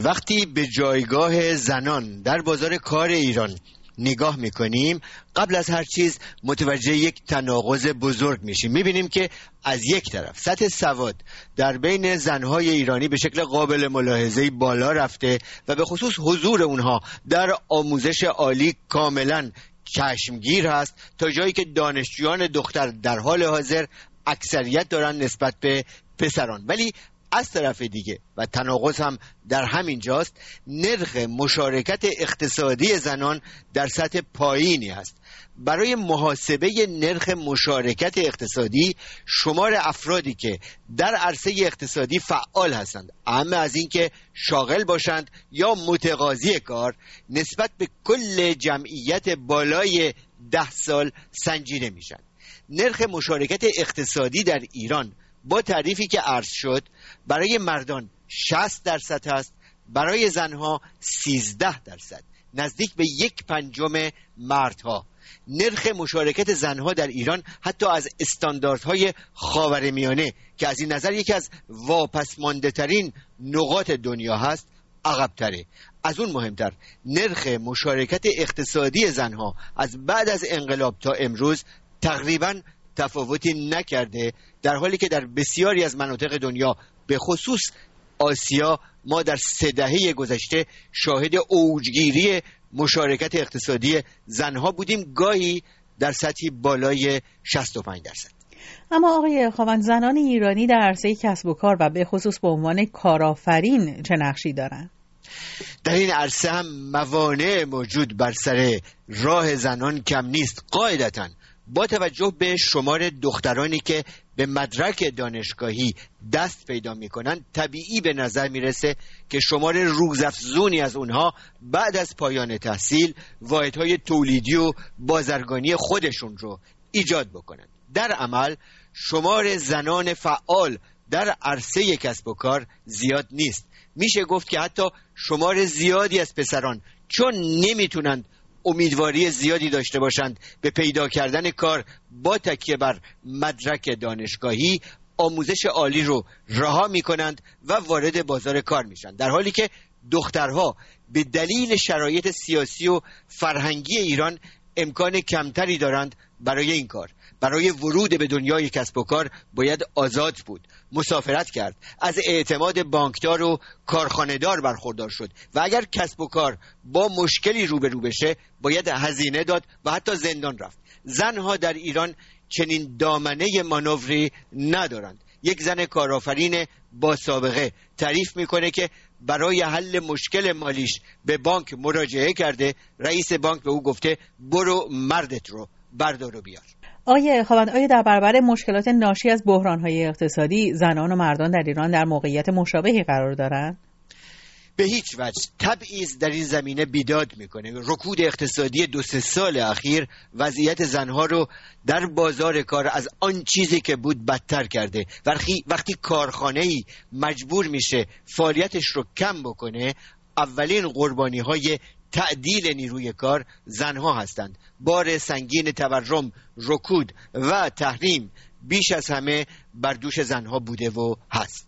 وقتی به جایگاه زنان در بازار کار ایران نگاه میکنیم، قبل از هر چیز متوجه یک تناقض بزرگ میشیم. میبینیم که از یک طرف سطح سواد در بین زنهای ایرانی به شکل قابل ملاحظه‌ای بالا رفته و به خصوص حضور اونها در آموزش عالی کاملا چشمگیر هست، تا جایی که دانشجویان دختر در حال حاضر اکثریت دارن نسبت به پسران. ولی از طرف دیگه و تناقض هم در همین جاست، نرخ مشارکت اقتصادی زنان در سطح پایینی است. برای محاسبه نرخ مشارکت اقتصادی، شمار افرادی که در عرصه اقتصادی فعال هستند، اما از اینکه شاغل باشند یا متقاضی کار، نسبت به کل جمعیت بالای 10 سال سنجیده میشن. نرخ مشارکت اقتصادی در ایران با تعریفی که عرض شد برای مردان 60% است، برای زنها 13%، نزدیک به 1/5 مردها. نرخ مشارکت زنها در ایران حتی از استانداردهای خاورمیانه که از این نظر یکی از واپسمانده ترین نقاط دنیا هست عقب‌تره. از اون مهمتر، نرخ مشارکت اقتصادی زنها از بعد از انقلاب تا امروز تقریباً تفاوتی نکرده، در حالی که در بسیاری از مناطق دنیا به خصوص آسیا ما در 3 دهه گذشته شاهد اوجگیری مشارکت اقتصادی زنها بودیم، گاهی در سطحی بالای 65%. اما آقای خاوند، زنان ایرانی در عرصه کسب و کار و به خصوص به عنوان کارآفرین چه نقشی دارند؟ در این عرصه هم موانع موجود بر سر راه زنان کم نیست. قاعدتاً با توجه به شمار دخترانی که به مدرک دانشگاهی دست پیدا میکنن، طبیعی به نظر میرسه که شمار روزافزونی از اونها بعد از پایان تحصیل واحدهای تولیدی و بازرگانی خودشون رو ایجاد بکنن. در عمل شمار زنان فعال در عرصه کسب و کار زیاد نیست. میشه گفت که حتی شمار زیادی از پسران چون نمیتونند امیدواری زیادی داشته باشند به پیدا کردن کار با تکیه بر مدرک دانشگاهی، آموزش عالی رو رها میکنند و وارد بازار کار میشن، در حالی که دخترها به دلیل شرایط سیاسی و فرهنگی ایران امکان کمتری دارند برای این کار. برای ورود به دنیای کسب و کار باید آزاد بود، مسافرت کرد، از اعتماد بانکدار و کارخانه‌دار برخوردار شد و اگر کسب و کار با مشکلی روبرو بشه باید هزینه داد و حتی زندان رفت. زنها در ایران چنین دامنه مانوری ندارند. یک زن کارآفرین با سابقه تعریف میکنه که برای حل مشکل مالیش به بانک مراجعه کرده، رئیس بانک به او گفته برو مردت رو بردار و بیار. آقای خاوند، آیا در برابر مشکلات ناشی از بحران‌های اقتصادی زنان و مردان در ایران در موقعیت مشابهی قرار دارند؟ به هیچ وجه. تبعیض در این زمینه بیداد میکنه. رکود اقتصادی 2-3 سال اخیر وضعیت زنها رو در بازار کار از آن چیزی که بود بدتر کرده. وقتی کارخانه‌ای مجبور میشه فعالیتش رو کم بکنه، اولین قربانی‌های تعدیل نیروی کار زنها هستند. بار سنگین تورم، رکود و تحریم بیش از همه بر دوش زنها بوده و هست.